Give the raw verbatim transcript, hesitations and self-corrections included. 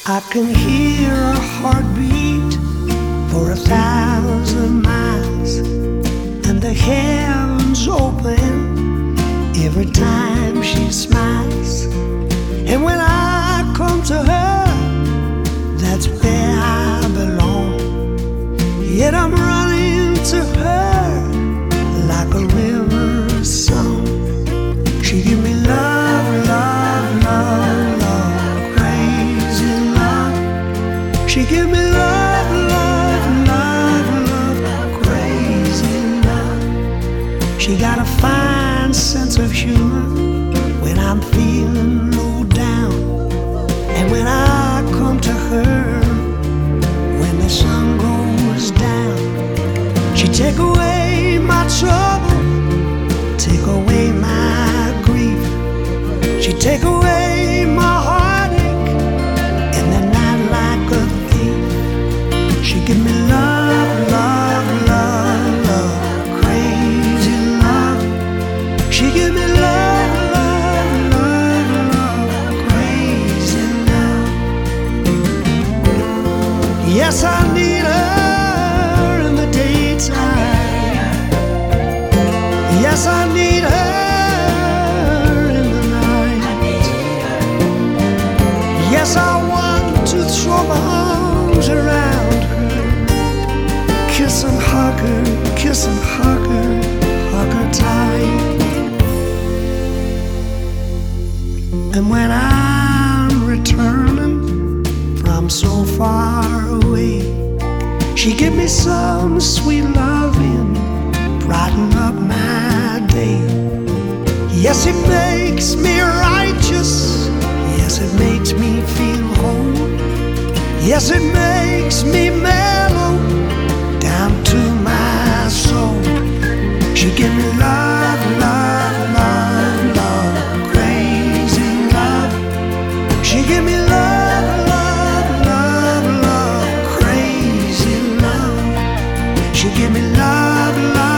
I can hear a heartbeat for a thousand miles, and the heavens open every time she smiles. And when I come to her, that's where I belong. Yet I'm running to her like a river song. She give me love, love, love, love, crazy love. She give me love, love, love, love, crazy love. She got a fine sense of humor when I'm feeling low down. And when I come to her, when the sun goes down, she take away my trouble, take away my grief. She take away my heartache in the night like a thief. She give me love, love, love, love, crazy love. She give me love, love, love, love, crazy love. Yes, I need her in the daytime. Yes, I need her in the night. Yes, I want to throw my arms around her, kiss and hug her, kiss and hug her, hug her tight. And when I'm returning from so far away, she give me some sweet loving, brighten up my day. Yes, it makes me righteous. Yes, it makes me feel whole. Yes, it makes me mellow down to my soul. She give me love, love, love, love, crazy love. She give me love, love, love, love, crazy love. She give me love, love.